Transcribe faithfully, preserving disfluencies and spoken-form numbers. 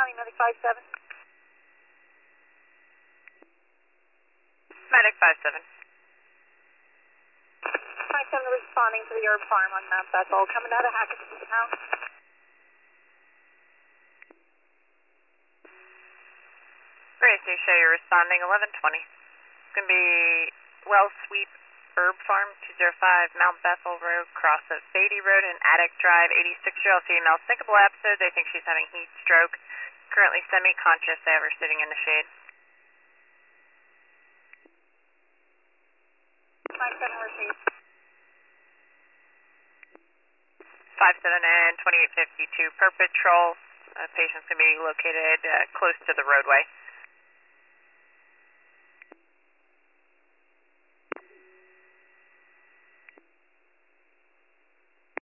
responding, medic five seven. Medic five seven. five seven responding to the herb farm on Mount Bethel, coming out of Hackett now. Grace, you show you're responding eleven twenty. It's going to be Well Sweep Herb Farm, two oh five Mount Bethel Road, cross of Beatty Road and Attic Drive, eighty-six-year-old female, syncopal episode. They think she's having heat stroke. Currently semi-conscious. They have her sitting in the shade. five seven received. five seven and twenty-eight fifty-two per patrol. Uh, patient's going to be located uh, close to the roadway.